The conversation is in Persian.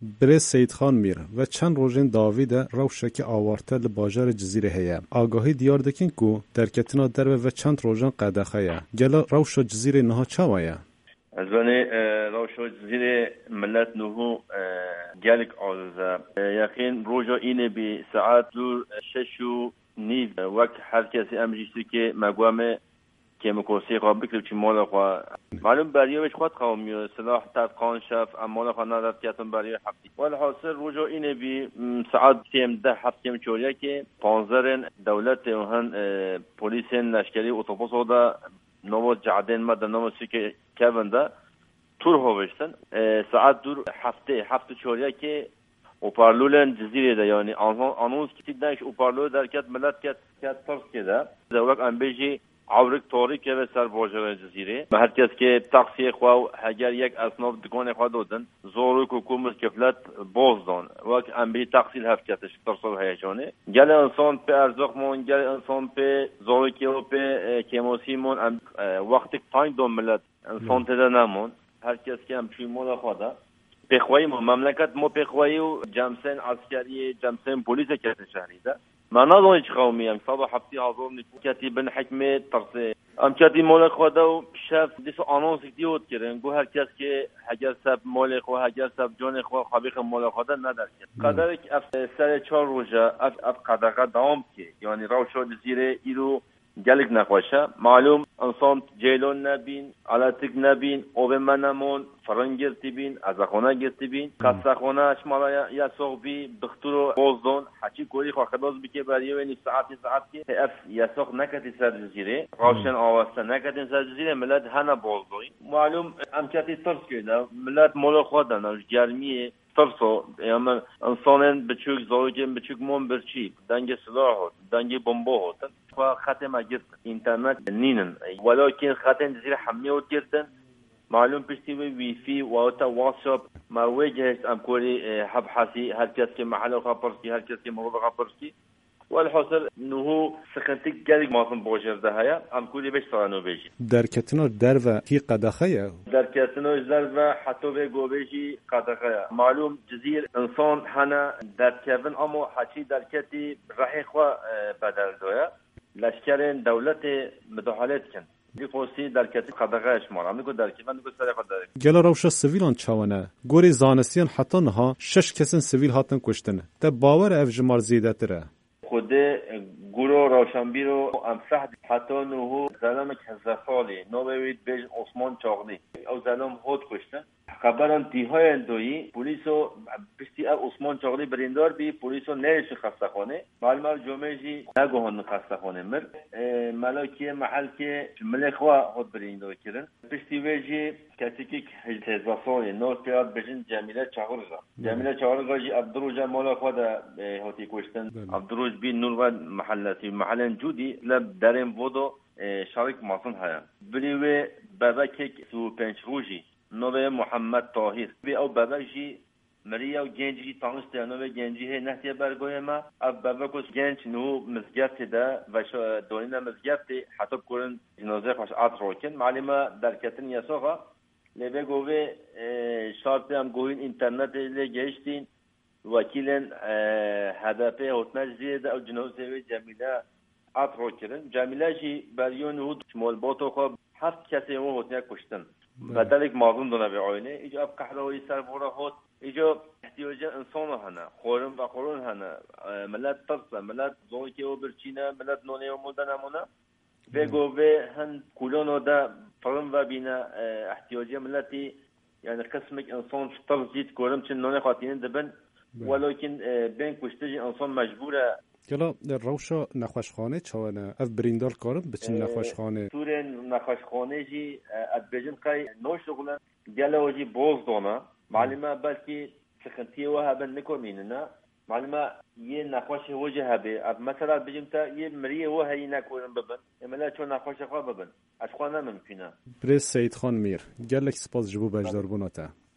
برای سید خان میر و چند روزین داوید روشک آوارته لباجار جزیره هیا آگاهی دیار دکین کو در کتنا درو و چند روزن قدخه گلا روش جزیره نها چاوایا ازواني روشو جزيرة ملت نهو جالك عوزة يقين روجو إني بساعات دور ششو نيف وقت حركة أمجيسي كي مقوامة كي مكوسي قابك لبشي مولا خوا معلوم بريو بيش خواد قوميو سلاح تاتقان شاف أمولا خوا نادر كياتن بريو حقي والحاصل روجو إني بساعات كيم ده حق كيم چوريا كي پانزرين دولت وهن پوليسين لشكري اوتوبوس ودا نوو جعدين مدى نوو سيكي كيفن تور هوشتن ساعت دور هفته چوریا که اوپارلولن جزیره ده یعنی آنونس کتید دنش اوپارلو در کت ملت کت ترس که ده دولت انبیجی عورک طوری که به سر واجه جزیره هر کس که تقصی خواه هگر یک اصناف دکان خواه دادن زوروی حکومت کفلت باز دان وقت انبیجی تقصیل هفتش ترس و هیجانه گل انسان په ارزاق مون گل انسان په زوروی که و په کیموسی مون وقتی تاین دون ملت انسان تده نمون هر کس که هم چوی مولا خواده پخوایی ما مملکت ما پخوایی و جمسن عسکری جمسن پولیس کسی شهری ده ما ندانی چه قومی هم 170,000 نیکو کتی بن حکمه ترسه هم کتی مولا خواده و شف دیسو آنونس دیود کرن گو هر کس که هگر سب مولا خواه هگر سب جان خواه خبیخ مولا خواده ندر کرد قدر اف سر 4 روزه اف قدقه دوام که یعنی روشو جزیره ایرو گلک نخواشه معلوم انسان جیلون نبین علاتک نبین اوه منمون فرنگ گرتی بین ازخونه گرتی بین قصخونه شمالا یا سوق بی بختورو بازدون حچی کوری خواه خداز بکی بریه و ساعتی که اف یا سوق نکتی سر جزیره روشن آواسته نکتی سر جزیره ملت هنه بازدوی معلوم امکتی ترس کرده ملت مولا خودن اوش گرمیه ترسو یعنی انسانن بچوک زوجین بچوک مون برچی دنگ سلاح هست دنگ بمبو هستن ختم اجرت اینترنت نینن ولكن ختم جزيره حميه جدا معلوم بشتي وي في واتساب ما وجهت ام كوري حبحسي هل كاسكي محل خبرسي هل كاسكي موضوع خبرسي والحاصل انه سكنتك جالك ماصن بوجر ده هيا ام كوري بيش صانو بيجي در کتنا در و کی قدخه در کتنا در و حتی به گوبیجی قدخه معلوم جزير انسان هنا در كيفن امو حكي در كتي راح خو بدل دويا لشکر دولت مداخلت کن دیپوسی در کتی قدغهش مارم میگه در کی من میگه سر قدغه گلا روش سیویلان چاونه گوری زانسیان حتی نه 6 کسن سیویل هاتن کشتن ته باور اف جمار زیاده تره خود گورو روشنبیرو امسح حتی نه زلمک هزافالی نوبوید بیج عثمان چاغلی او زلم هود کشتن خبران تیهای اندویی پلیسو پشتی عثمان چاغلی بریندار بی پلیسو نرش خستخانه معلومه جمعه جی نگوهن خستخانه مر ملاکی محل که ملخوا خود بریندار کردن پشتی ویجی کسی که هزافالی نور پیاد بجن جمیله چهارگاه جی عبدالروج مولا خود هاتی کشتن عبدالروج بی نور و محلاتی محلن جودی لب درم بودو شارک ماسون هیا بلیوه بابک سو پنج روجی نوبه محمد طاهر بی او بابجی مریا و گنجی تانست نوبه گنجی هی نهتی برگوی ما اب بابکوس گنج نو مزگفت ده و دونینا مزگفت حتی کرن جنازه خوش آتروکن معلومه در کتن یسوغا لبه گوه شارت هم گوهین اینترنت لی گشتین وکیلن هدفه هوتمج زیده او جنازه جمیله آتروکن جمیله جی بریون هود شمال باتو خواب 7 کسی او هوتنیا کشتن بدلك معظم دونه به عینه ایجا اب قحلوی سربورا هات ایجا احتیاج انسان هنه خورم و قرون هنه ملت ترسه ملت زوی که او برچینه ملت نونه و مدنمونه بگو به هن کلونو ده فرم و بینه احتیاج ملتی یعنی قسمك انسان ترزید کورم چن نونه خاطینه دبن ولكن بین کشتجی انسان مجبوره گلا در روشا نخوشخانه چوانه اف بریندار کارم بچن نخوشخانه سوره نخوشخانه جی ادبجن قای نو شغلن گلا وجی بوز دونه معلومه بلکه سخنتی و هبن نکومینه معلومه یه نخوش وجه هبه اب مثلا بجم تا یه مریه و هی نکورن ببن املا چون نخوش خوا ببن اشخانه ممکنه پرس سید خان میر گلک سپاس جبو بجدار بوناته